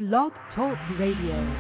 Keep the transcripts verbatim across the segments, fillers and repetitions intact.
Blog Talk Radio.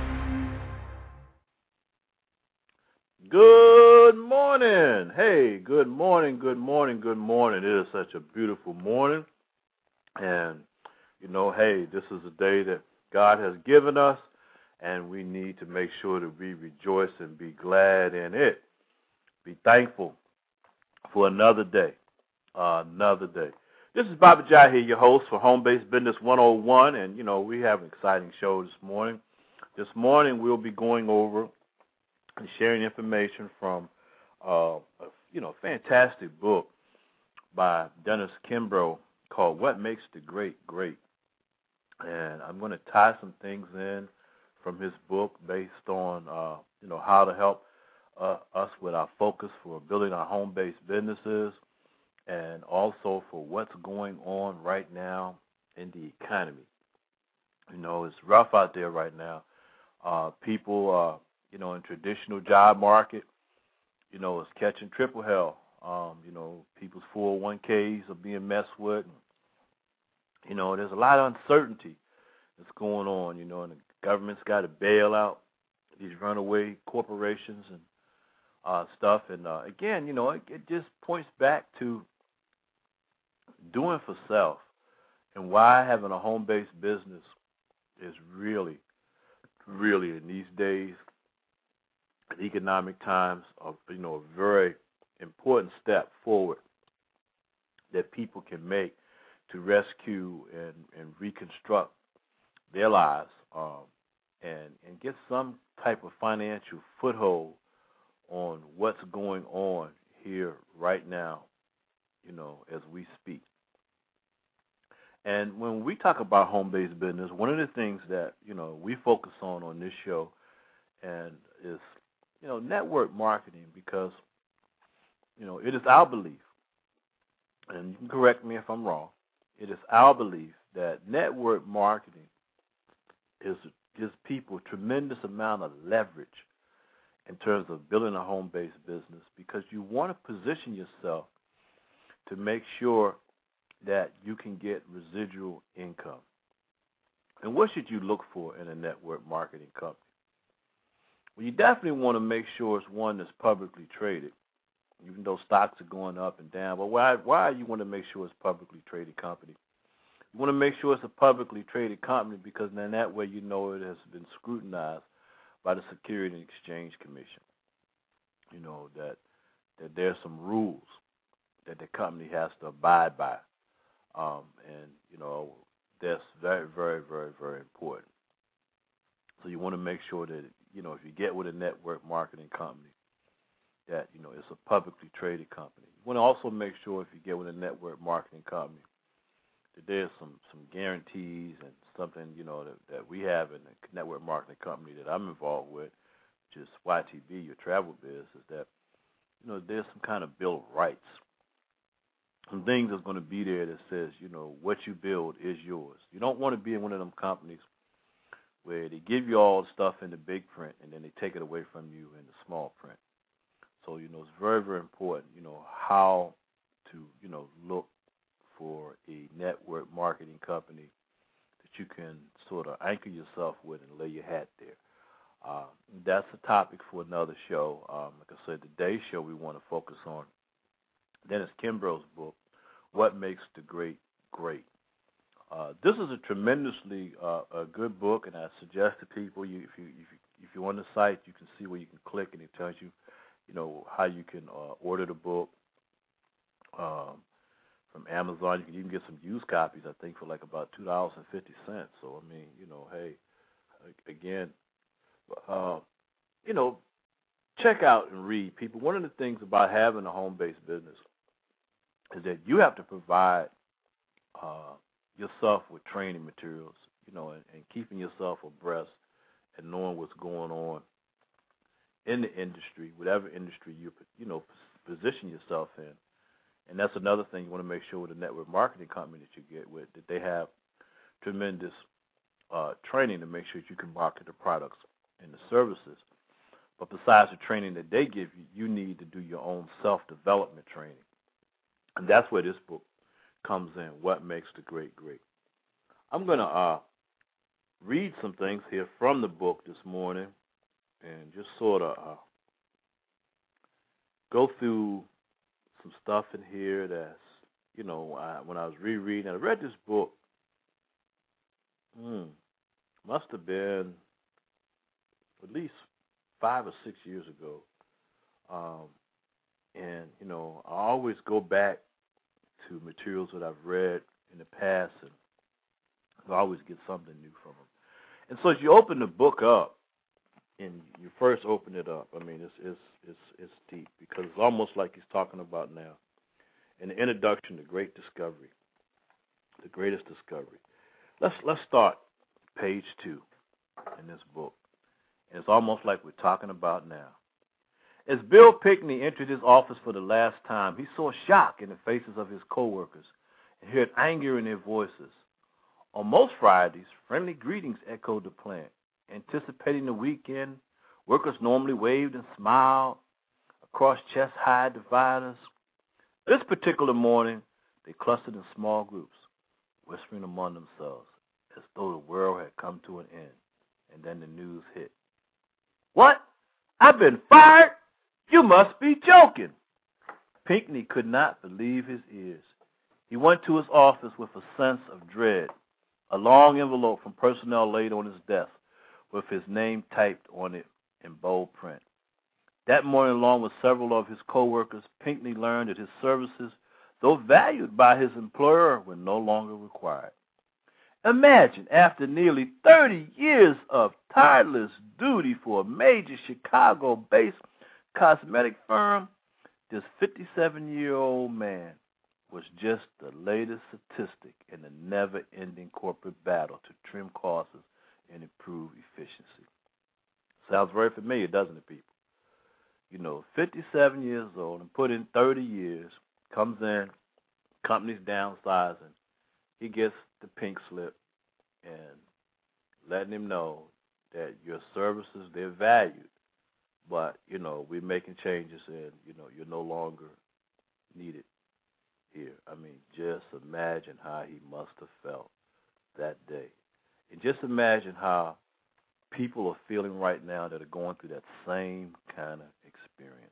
Good morning. Hey, good morning, good morning, good morning. It is such a beautiful morning. And, you know, hey, this is a day that God has given us, and we need to make sure that we rejoice and be glad in it. Be thankful for another day, uh, another day. This is Bobby Jai here, your host for Home Based Business one oh one, and, you know, we have an exciting show this morning. This morning we'll be going over and sharing information from, uh, a, you know, fantastic book by Dennis Kimbro called What Makes the Great Great. And I'm going to tie some things in from his book based on, uh, you know, how to help uh, us with our focus for building our home-based businesses, and also for what's going on right now in the economy. You know, it's rough out there right now. Uh, people, uh, you know, in traditional job market, you know, is catching triple hell. Um, you know, people's four oh one k's are being messed with. And, you know, there's a lot of uncertainty that's going on, you know, and the government's got to bail out these runaway corporations and uh, stuff. And, uh, again, you know, it, it just points back to doing for self and why having a home-based business is really, really in these days, economic times, of you know a very important step forward that people can make to rescue and, and reconstruct their lives, um, and and get some type of financial foothold on what's going on here right now, you know, as we speak. And when we talk about home-based business, one of the things that you know we focus on on this show and is you know, network marketing, because, you know, it is our belief, and you can correct me if I'm wrong, it is our belief that network marketing is gives people a tremendous amount of leverage in terms of building a home-based business, because you want to position yourself to make sure that you can get residual income. And what should you look for in a network marketing company? Well, you definitely want to make sure it's one that's publicly traded, even though stocks are going up and down. But why why you want to make sure it's a publicly traded company? You want to make sure it's a publicly traded company because then that way you know it has been scrutinized by the Securities and Exchange Commission. You know, that that there's some rules that the company has to abide by. Um, and, you know, that's very, very, very, very important. So you want to make sure that, you know, if you get with a network marketing company, that, you know, it's a publicly traded company. You want to also make sure if you get with a network marketing company that there's some, some guarantees and something, you know, that, that we have in the network marketing company that I'm involved with, which is Y T B, your travel biz, is that, you know, there's some kind of bill of rights. Some things that's going to be there that says, you know, what you build is yours. You don't want to be in one of them companies where they give you all the stuff in the big print and then they take it away from you in the small print. So, you know, it's very, very important, you know, how to, you know, look for a network marketing company that you can sort of anchor yourself with and lay your hat there. Uh, that's a topic for another show. Um, like I said, today's show we want to focus on Dennis Kimbro's book, What Makes the Great Great. Uh, this is a tremendously uh, a good book, and I suggest to people, you, if you if you if you're on the site, you can see where you can click, and it tells you, you know, how you can uh, order the book um, from Amazon. You can even get some used copies, I think, for like about two dollars and fifty cents. So I mean, you know, hey, again, uh, you know, check out and read, people. One of the things about having a home-based business is that you have to provide Uh, yourself with training materials, you know, and, and keeping yourself abreast and knowing what's going on in the industry, whatever industry you, you know, position yourself in. And that's another thing you want to make sure with a network marketing company that you get with, that they have tremendous uh, training to make sure that you can market the products and the services. But besides the training that they give you, you need to do your own self-development training. And that's where this book comes in, What Makes the Great Great. I'm going to uh, read some things here from the book this morning and just sort of uh, go through some stuff in here that's, you know, I, when I was rereading, I read this book, hmm, must have been at least five or six years ago. Um, and, you know, I always go back to materials that I've read in the past, and I always get something new from them. And so as you open the book up, and you first open it up, I mean, it's it's it's it's deep, because it's almost like he's talking about now. In the introduction, the great discovery, the greatest discovery. Let's let's start page two in this book. And it's almost like we're talking about now. As Bill Pinckney entered his office for the last time, he saw shock in the faces of his coworkers and heard anger in their voices. On most Fridays, friendly greetings echoed the plant. Anticipating the weekend, workers normally waved and smiled across chest-high dividers. This particular morning, they clustered in small groups, whispering among themselves as though the world had come to an end. And then the news hit. What? I've been fired? You must be joking. Pinckney could not believe his ears. He went to his office with a sense of dread. A long envelope from personnel laid on his desk with his name typed on it in bold print. That morning, along with several of his co-workers, Pinckney learned that his services, though valued by his employer, were no longer required. Imagine, after nearly thirty years of tireless duty for a major Chicago-based cosmetic firm, this fifty-seven-year-old man was just the latest statistic in the never-ending corporate battle to trim costs and improve efficiency. Sounds very familiar, doesn't it, people? You know, fifty-seven years old and put in thirty years, comes in, company's downsizing. He gets the pink slip and letting him know that your services, they're valued, but, you know, we're making changes and, you know, you're no longer needed here. I mean, just imagine how he must have felt that day. And just imagine how people are feeling right now that are going through that same kind of experience.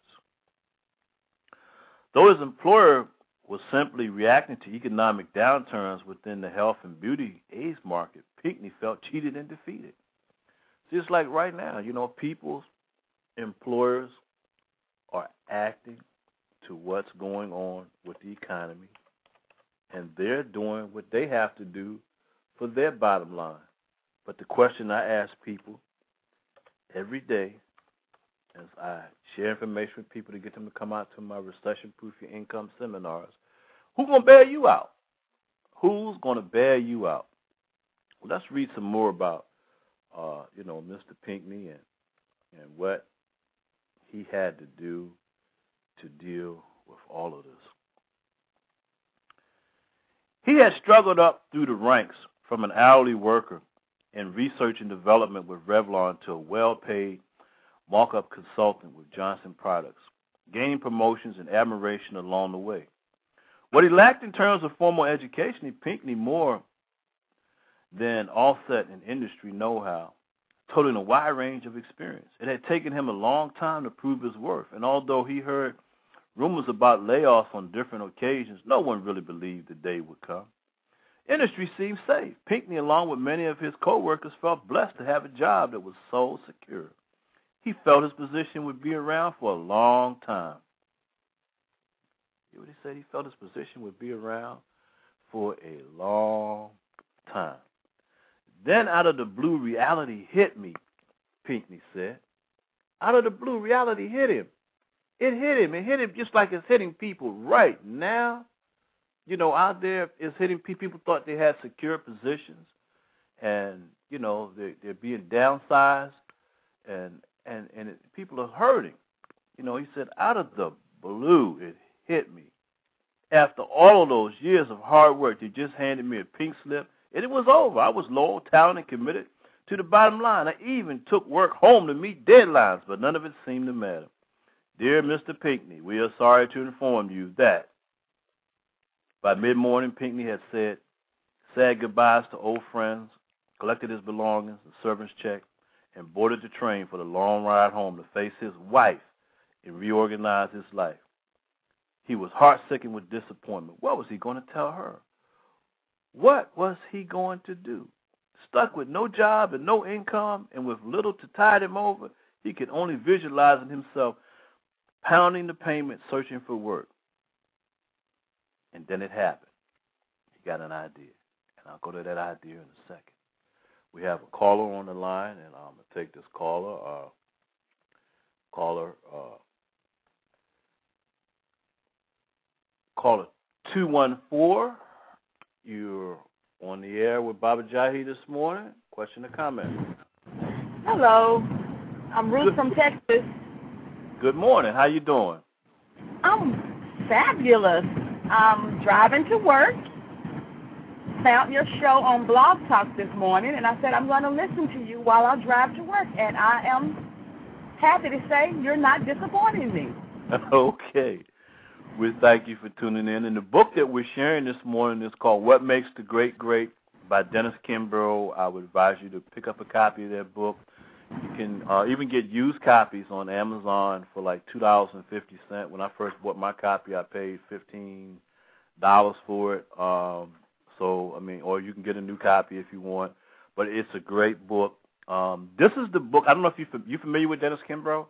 Though his employer was simply reacting to economic downturns within the health and beauty aids market, Pinckney felt cheated and defeated. Just like right now, you know, people's employers are acting to what's going on with the economy, and they're doing what they have to do for their bottom line. But the question I ask people every day as I share information with people to get them to come out to my Recession-Proof Your Income seminars, who's going to bail you out? Who's going to bail you out? Well, let's read some more about, uh, you know, Mister Pinckney and, and what he had to do to deal with all of this. He had struggled up through the ranks from an hourly worker in research and development with Revlon to a well-paid markup consultant with Johnson Products, gaining promotions and admiration along the way. What he lacked in terms of formal education, Pinckney more than offset in industry know-how, totaling a wide range of experience. It had taken him a long time to prove his worth, and although he heard rumors about layoffs on different occasions, no one really believed the day would come. Industry seemed safe. Pinckney, along with many of his co-workers, felt blessed to have a job that was so secure. He felt his position would be around for a long time. You know what he said? He felt his position would be around for a long time. Then out of the blue, reality hit me, Pinckney said. Out of the blue, reality hit him. It hit him. It hit him just like it's hitting people right now. You know, out there, it's hitting people. People thought they had secure positions, and, you know, they're, they're being downsized, and, and, and it, people are hurting. You know, he said, out of the blue, it hit me. After all of those years of hard work, they just handed me a pink slip, and it was over. I was loyal, talented, and committed to the bottom line. I even took work home to meet deadlines, but none of it seemed to matter. Dear Mister Pinckney, we are sorry to inform you that by mid-morning, Pinckney had said sad goodbyes to old friends, collected his belongings, the servant's check, and boarded the train for the long ride home to face his wife and reorganize his life. He was heart-stricken with disappointment. What was he going to tell her? What was he going to do? Stuck with no job and no income and with little to tide him over, he could only visualize himself pounding the pavement, searching for work. And then it happened. He got an idea. And I'll go to that idea in a second. We have a caller on the line, and I'm going to take this caller. Uh, caller, uh, caller two one four. You're on the air with Baba Jahi this morning. Question or comment? Hello. I'm Ruth Good. from Texas. Good morning. How you doing? I'm fabulous. I'm driving to work. Found your show on Blog Talk this morning, and I said I'm going to listen to you while I drive to work. And I am happy to say you're not disappointing me. Okay. We thank you for tuning in. And the book that we're sharing this morning is called What Makes the Great Great by Dennis Kimbro. I would advise you to pick up a copy of that book. You can uh, even get used copies on Amazon for like two dollars and fifty cents. When I first bought my copy, I paid fifteen dollars for it. Um, so, I mean, or you can get a new copy if you want. But it's a great book. Um, this is the book. I don't know if you you familiar with Dennis Kimbro?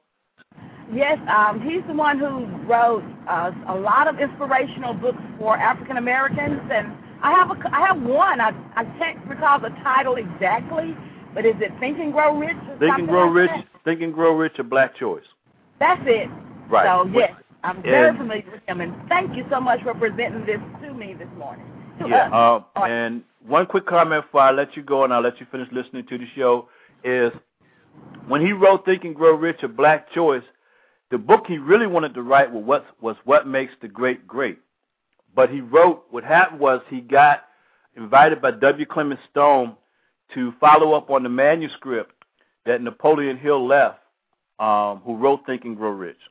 Yes, um, he's the one who wrote uh, a lot of inspirational books for African Americans, and I have a, I have one. I I can't recall the title exactly, but is it Think and Grow Rich? Or Think and Grow like Rich. That? Think and Grow Rich, a Black choice. That's it. Right. So yes, I'm very and, familiar with him, and thank you so much for presenting this to me this morning. To yeah. us. Uh, and one quick comment before I let you go, and I'll let you finish listening to the show, is when he wrote Think and Grow Rich, a Black choice, the book he really wanted to write was what, was what makes the great great. But he wrote, what happened was he got invited by W. Clement Stone to follow up on the manuscript that Napoleon Hill left, um, who wrote Think and Grow Rich.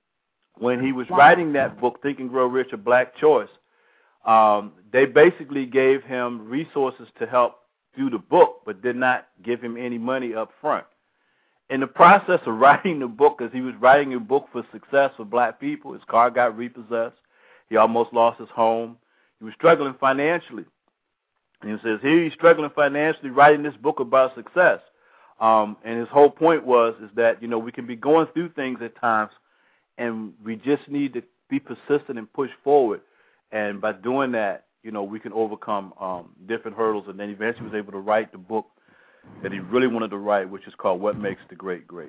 When he was wow. writing that book, Think and Grow Rich, a Black choice, um, they basically gave him resources to help do the book, but did not give him any money up front. In the process of writing the book, as he was writing a book for success for black people, his car got repossessed. He almost lost his home. He was struggling financially. And he says, here he's struggling financially writing this book about success. Um, and his whole point was is that, you know, we can be going through things at times, and we just need to be persistent and push forward. And by doing that, you know, we can overcome um, different hurdles. And then eventually was able to write the book that he really wanted to write, which is called What Makes the Great Great.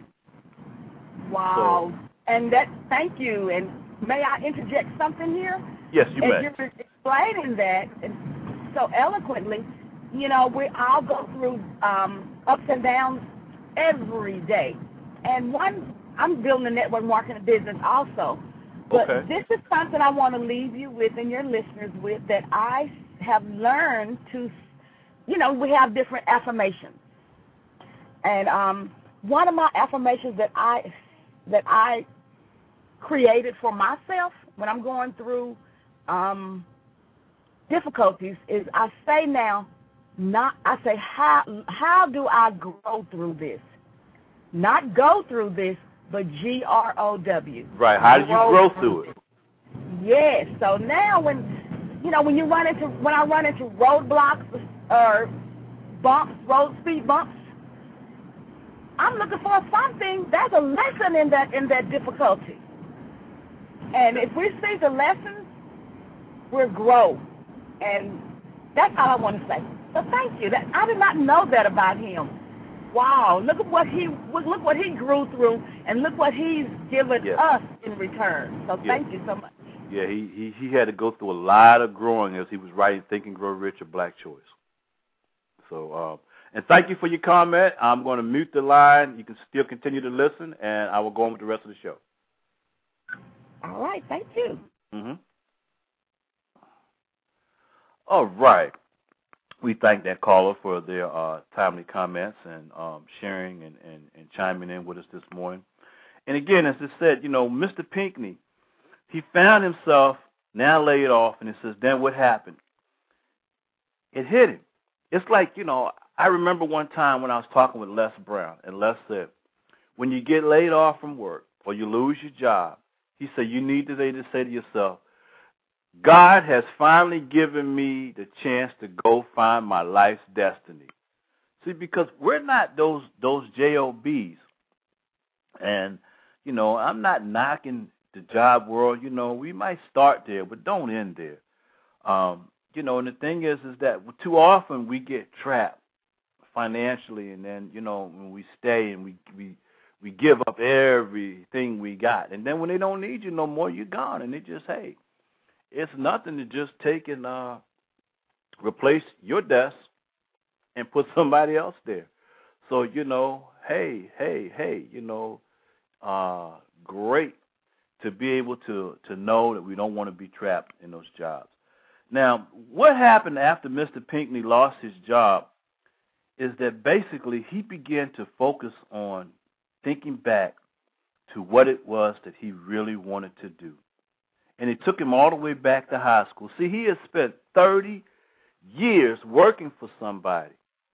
Wow. So, and that, thank you. And may I interject something here? Yes, you As may. You're explaining that so eloquently. You know, we all go through um, ups and downs every day. And one, I'm building a network marketing business also. But okay. This is something I want to leave you with and your listeners with that I have learned to, you know, we have different affirmations. And um, one of my affirmations that I that I created for myself when I'm going through um, difficulties is I say now, not I say how how do I grow through this? Not go through this, but G R O W. Right. How do you grow through it? Yes. So now when you know when you run into when I run into roadblocks or bumps, road speed bumps, I'm looking for something. There's a lesson in that in that difficulty. And if we see the lessons, we'll grow. And that's all I want to say. So thank you. That, I did not know that about him. Wow, look at what he look what he grew through, and look what he's given yes. us in return. So yes. thank you so much. Yeah, he, he he had to go through a lot of growing as he was writing Think and Grow Rich, a Black choice. So, um, and thank you for your comment. I'm going to mute the line. You can still continue to listen, and I will go on with the rest of the show. All right, thank you. Mm-hmm. All right. We thank that caller for their uh, timely comments and um, sharing and, and, and chiming in with us this morning. And again, as I said, you know, Mister Pinckney, he found himself now laid off, and he says, then what happened? It hit him. It's like, you know, I remember one time when I was talking with Les Brown, and Les said, when you get laid off from work or you lose your job, he said, you need to say to yourself, God has finally given me the chance to go find my life's destiny. See, because we're not those those J O Bs. And, you know, I'm not knocking the job world. You know, we might start there, but don't end there. Um, you know, and the thing is, is that too often we get trapped financially, and then, you know, when we stay and we, we, we give up everything we got. And then when they don't need you no more, you're gone. And they just, hey, it's nothing to just take and uh, replace your desk and put somebody else there. So, you know, hey, hey, hey, you know, uh, great to be able to, to know that we don't want to be trapped in those jobs. Now, what happened after Mister Pinckney lost his job is that basically he began to focus on thinking back to what it was that he really wanted to do. And it took him all the way back to high school. See, he had spent thirty years working for somebody.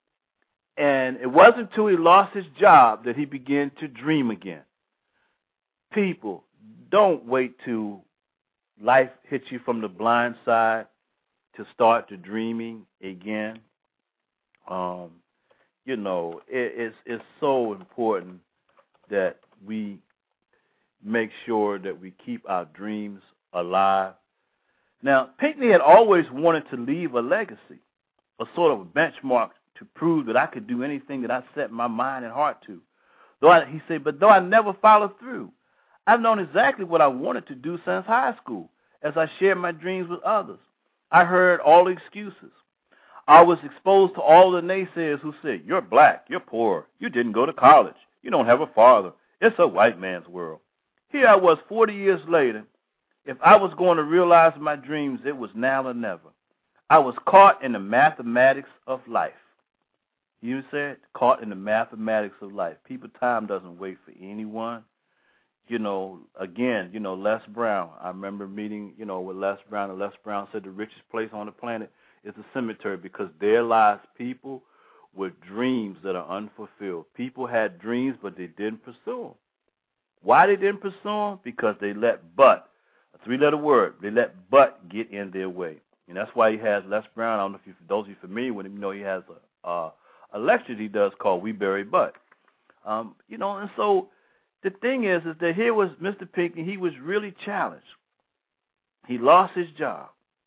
And it wasn't until he lost his job that he began to dream again. People, don't wait till life hits you from the blind side to start to dreaming again. Um, you know, it, it's, it's so important that we make sure that we keep our dreams alive. Now, Pinckney had always wanted to leave a legacy, a sort of a benchmark to prove that I could do anything that I set my mind and heart to. Though I, he said, but though I never followed through, I've known exactly what I wanted to do since high school as I shared my dreams with others. I heard all the excuses. I was exposed to all the naysayers who said, you're black, you're poor, you didn't go to college, you don't have a father, it's a white man's world. Here I was forty years later. If I was going to realize my dreams, it was now or never. I was caught in the mathematics of life. You said, caught in the mathematics of life. People, time doesn't wait for anyone. You know, again, you know, Les Brown. I remember meeting, you know, with Les Brown, and Les Brown said the richest place on the planet is the cemetery because there lies people with dreams that are unfulfilled. People had dreams, but they didn't pursue them. Why they didn't pursue them? Because they let but, a three-letter word, they let but get in their way. And that's why he has Les Brown. I don't know if you, for those of you familiar with him, you know he has a, uh, a lecture he does called We Bury But. Um, you know, and so the thing is, is that here was Mister Pinckney. He was really challenged. He lost his job.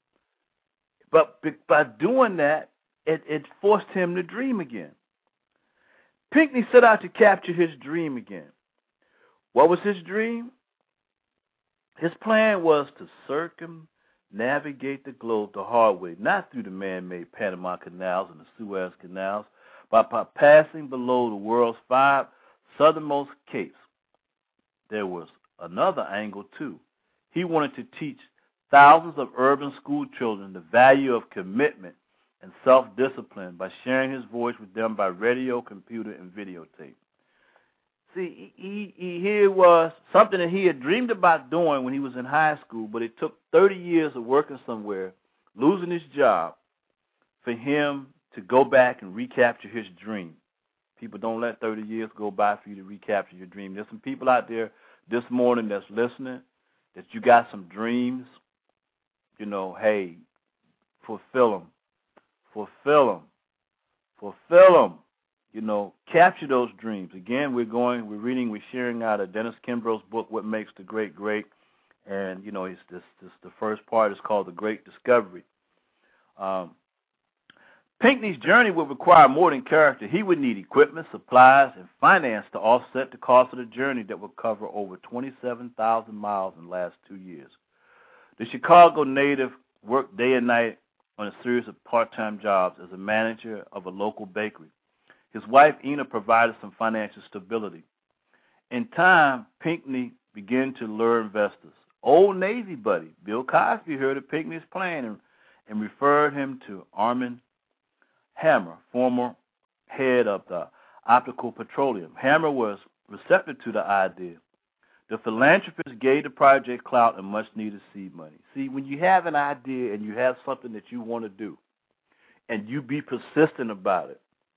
But by doing that, it, it forced him to dream again. Pinckney set out to capture his dream again. What was his dream? His plan was to circumnavigate the globe the hard way, not through the man-made Panama Canals and the Suez Canals, but by passing below the world's five southernmost capes. There was another angle, too. He wanted to teach thousands of urban school children the value of commitment and self-discipline by sharing his voice with them by radio, computer, and videotape. See, he, he, here was something that he had dreamed about doing when he was in high school, but it took thirty years of working somewhere, losing his job, for him to go back and recapture his dream. People, don't let thirty years go by for you to recapture your dream. There's some people out there this morning that's listening, that you got some dreams. You know, hey, fulfill them. Fulfill them. Fulfill them. You know, capture those dreams. Again, we're going, we're reading, we're sharing out of Dennis Kimbrough's book, What Makes the Great Great. And, you know, it's this, this the first part is called The Great Discovery. Um, Pinckney's journey would require more than character. He would need equipment, supplies, and finance to offset the cost of the journey that would cover over twenty-seven thousand miles in the last two years. The Chicago native worked day and night on a series of part-time jobs as a manager of a local bakery. His wife, Ina, provided some financial stability. In time, Pinckney began to lure investors. Old Navy buddy Bill Cosby heard of Pinckney's plan and, and referred him to Armand Hammer, former head of the Optical Petroleum. Hammer was receptive to the idea. The philanthropist gave the project clout and much-needed seed money. See, when you have an idea and you have something that you want to do, and you be persistent about it,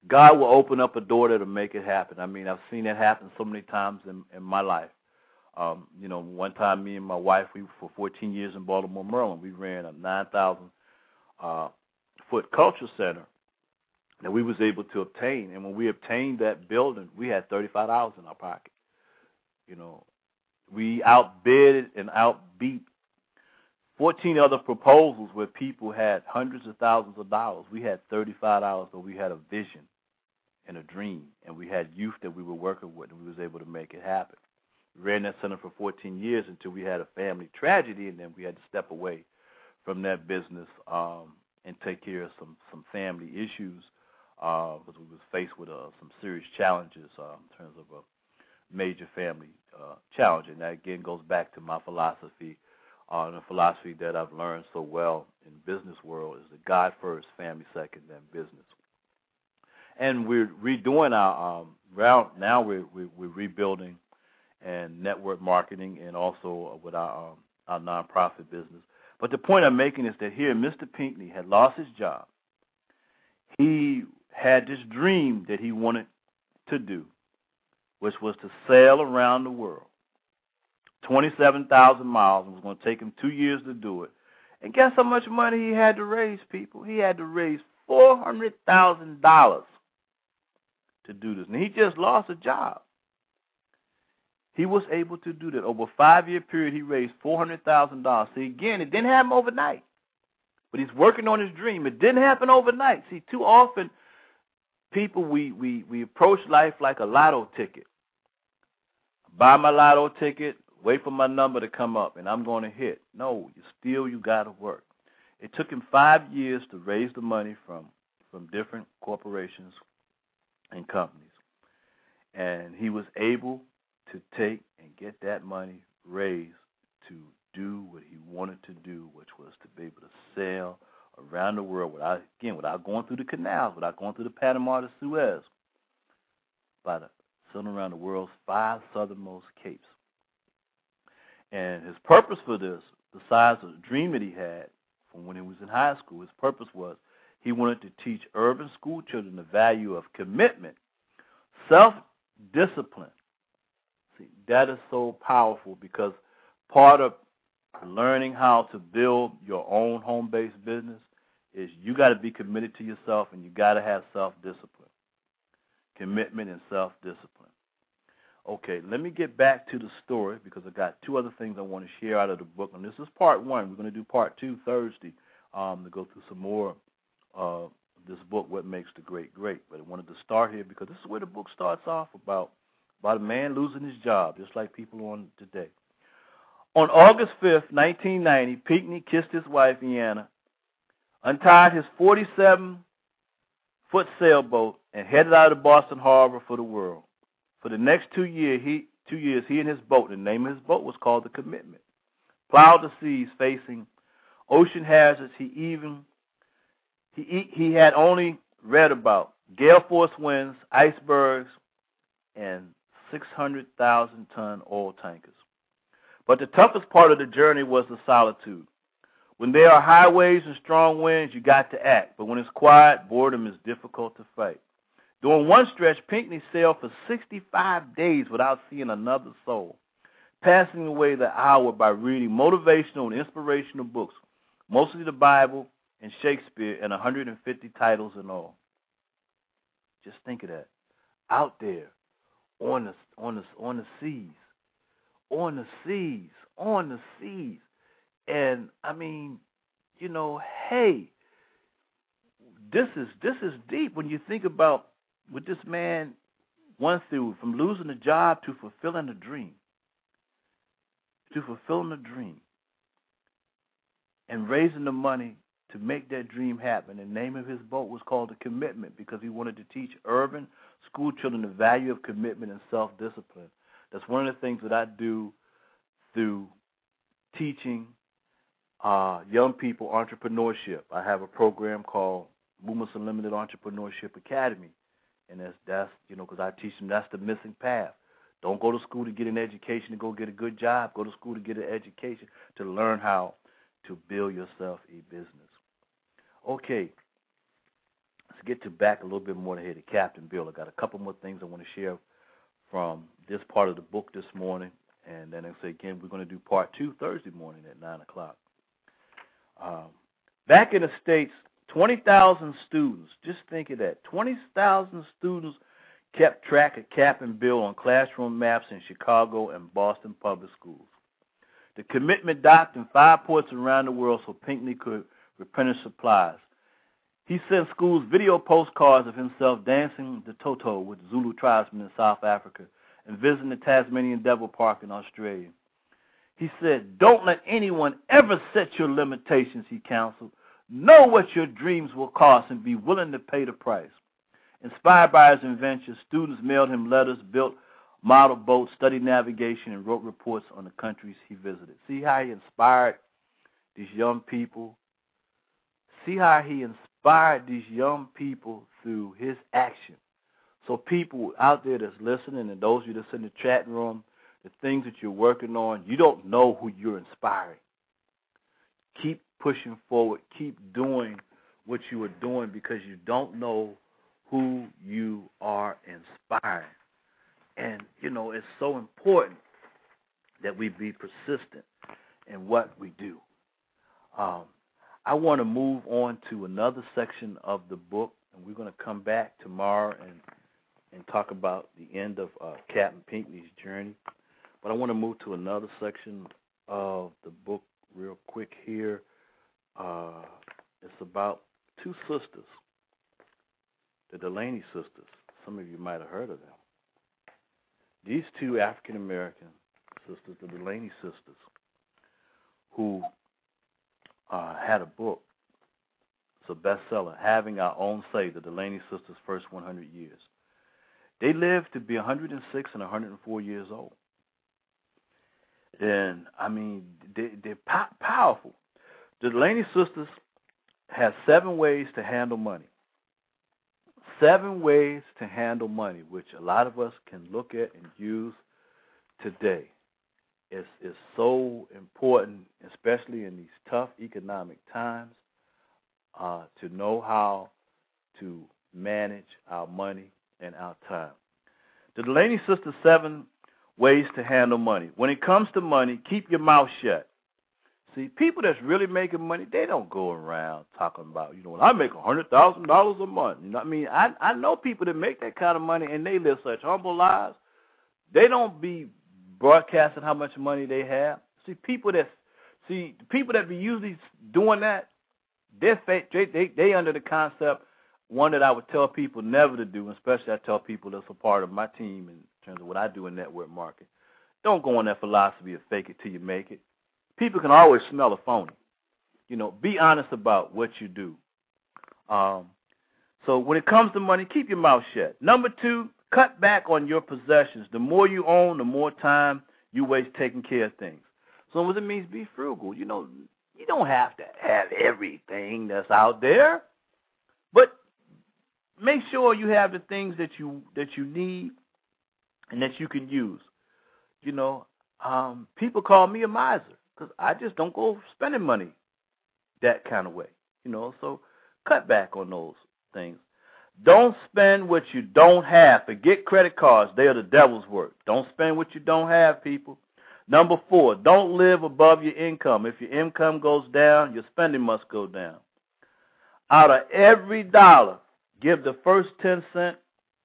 God will open up a door that'll make it happen. I mean, I've seen that happen so many times in, in my life. Um, you know, one time me and my wife, we for fourteen years in Baltimore, Maryland, we ran a nine thousand uh, foot culture center that we was able to obtain. And when we obtained that building, we had thirty-five dollars in our pocket. You know, we outbid and outbeat fourteen other proposals where people had hundreds of thousands of dollars. We had thirty-five dollars, but we had a vision and a dream, and we had youth that we were working with, and we was able to make it happen. We ran that center for fourteen years until we had a family tragedy, and then we had to step away from that business um, and take care of some, some family issues uh, because we was faced with uh, some serious challenges uh, in terms of a major family uh, challenge. And that, again, goes back to my philosophy, uh, and the philosophy that I've learned so well in business world is the God first, family second, then business. And we're redoing our um, round. Now we're, we're, we're rebuilding and network marketing, and also with our um, our nonprofit business. But the point I'm making is that here, Mister Pinckney had lost his job. He had this dream that he wanted to do, which was to sail around the world, twenty-seven thousand miles, and it was going to take him two years to do it. And guess how much money he had to raise, people? He had to raise four hundred thousand dollars to do this. And he just lost a job. He was able to do that. Over a five-year period, he raised four hundred thousand dollars. See, again, it didn't happen overnight, but he's working on his dream. It didn't happen overnight. See, too often, people, we, we, we approach life like a lotto ticket. Buy my lotto ticket, wait for my number to come up, and I'm going to hit. No, you still, you got to work. It took him five years to raise the money from, from different corporations and companies, and he was able to take and get that money raised to do what he wanted to do, which was to be able to sail around the world without, again, without going through the canals, without going through the Panama to Suez, by the sailing around the world's five southernmost capes. And his purpose for this, the size of the dream that he had from when he was in high school, his purpose was he wanted to teach urban school children the value of commitment, self-discipline. See, that is so powerful because part of learning how to build your own home-based business is you got to be committed to yourself, and you got to have self-discipline, commitment and self-discipline. Okay, let me get back to the story because I got two other things I want to share out of the book, and this is part one. We're going to do part two Thursday um, to go through some more of uh, this book, What Makes the Great Great. But I wanted to start here because this is where the book starts off about about a man losing his job, just like people on today. On August fifth, nineteen ninety, Pinckney kissed his wife, Iana, untied his forty-seven foot sailboat, and headed out of Boston Harbor for the world. For the next two, year, he, two years, he and his boat, the name of his boat was called the Commitment, plowed the seas facing ocean hazards he even he, he had only read about, gale force winds, icebergs, and six hundred thousand ton oil tankers. But the toughest part of the journey was the solitude. When there are high waves and strong winds, you got to act. But when it's quiet, boredom is difficult to fight. During one stretch, Pinckney sailed for sixty-five days without seeing another soul, passing away the hour by reading motivational and inspirational books, mostly the Bible and Shakespeare, and one hundred fifty titles in all. Just think of that. Out there, on the, on the, on the seas, on the seas, on the seas. And, I mean, you know, hey, this is this is deep when you think about what this man went through, from losing a job to fulfilling a dream, to fulfilling a dream, and raising the money to make that dream happen. The name of his boat was called The Commitment because he wanted to teach urban school children the value of commitment and self-discipline. That's one of the things that I do through teaching uh, young people entrepreneurship. I have a program called Movements Unlimited Entrepreneurship Academy, and that's, that's you know, because I teach them that's the missing path. Don't go to school to get an education to go get a good job. Go to school to get an education to learn how to build yourself a business. Okay, let's get to back a little bit more ahead of Captain Bill. I got a couple more things I want to share from this part of the book this morning. And then I say again, we're going to do part two Thursday morning at nine o'clock. Um, back in the States, twenty thousand students, just think of that, twenty thousand students kept track of Captain Bill on classroom maps in Chicago and Boston public schools. The commitment docked in five ports around the world so Pinckney could replenish supplies. He sent schools video postcards of himself dancing the toto with Zulu tribesmen in South Africa and visiting the Tasmanian Devil Park in Australia. He said, don't let anyone ever set your limitations, he counseled. Know what your dreams will cost and be willing to pay the price. Inspired by his inventions, students mailed him letters, built model boats, studied navigation, and wrote reports on the countries he visited. See how he inspired these young people? See how he inspired these young people through his action. So people out there that's listening and those of you that's in the chat room, the things that you're working on, you don't know who you're inspiring. Keep pushing forward. Keep doing what you are doing because you don't know who you are inspiring. And, you know, it's so important that we be persistent in what we do. Um, I want to move on to another section of the book, and we're going to come back tomorrow and, and talk about the end of uh, Captain Pinckney's journey. But I want to move to another section of the book real quick here. Uh, it's about two sisters, the Delaney sisters. Some of you might have heard of them. These two African-American sisters, the Delaney sisters, who uh, had a book, it's a bestseller, Having Our Own Say, the Delaney Sisters' First one hundred years. They lived to be one hundred six and one hundred four years old. And, I mean, they, they're po- powerful. The Delaney sisters have seven ways to handle money. Seven ways to handle money, which a lot of us can look at and use today. It's, it's so important, especially in these tough economic times, uh, to know how to manage our money and our time. The Delaney sisters' seven ways to handle money. When it comes to money, keep your mouth shut. See, people that's really making money, they don't go around talking about, you know, I make one hundred thousand dollars a month. You know what I mean? I, I know people that make that kind of money, and they live such humble lives. They don't be broadcasting how much money they have. See, people that, see, people that be usually doing that, they're fake, they, they, they under the concept, one that I would tell people never to do, especially I tell people that's a part of my team in terms of what I do in network marketing. Don't go on that philosophy of fake it till you make it. People can always smell a phony. You know, be honest about what you do. Um, so when it comes to money, keep your mouth shut. Number two, cut back on your possessions. The more you own, the more time you waste taking care of things. So what it means, be frugal. You know, you don't have to have everything that's out there, but make sure you have the things that you that you need and that you can use. You know, um, people call me a miser because I just don't go spending money that kind of way. You know, so cut back on those things. Don't spend what you don't have. Forget credit cards. They are the devil's work. Don't spend what you don't have, people. Number four, don't live above your income. If your income goes down, your spending must go down. Out of every dollar, give the first ten cents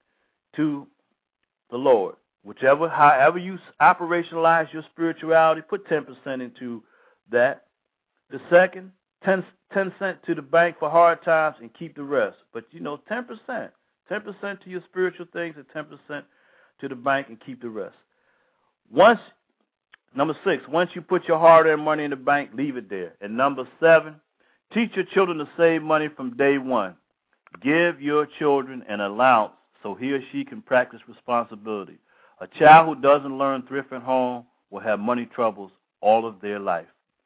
to the Lord. Whichever, however you operationalize your spirituality, put ten percent into that. The second, ten, ten cents to the bank for hard times and keep the rest. But, you know, ten percent. ten percent to your spiritual things and ten percent to the bank and keep the rest. Once, number six, once you put your hard-earned money in the bank, leave it there. And number seven, teach your children to save money from day one. Give your children an allowance so he or she can practice responsibility. A child who doesn't learn thrift at home will have money troubles all of their life.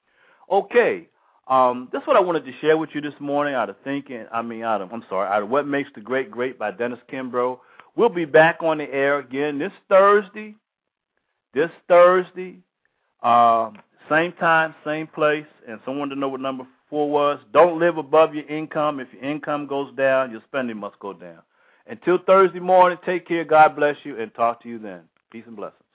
Okay, um, that's what I wanted to share with you this morning out of thinking, I mean, out of, I'm sorry, out of What Makes the Great Great by Dennis Kimbrough. We'll be back on the air again this Thursday, this Thursday, um, same time, same place, and someone to know what number before was, don't live above your income. If your income goes down, your spending must go down. Until Thursday morning, take care. God bless you, and talk to you then. Peace and blessings.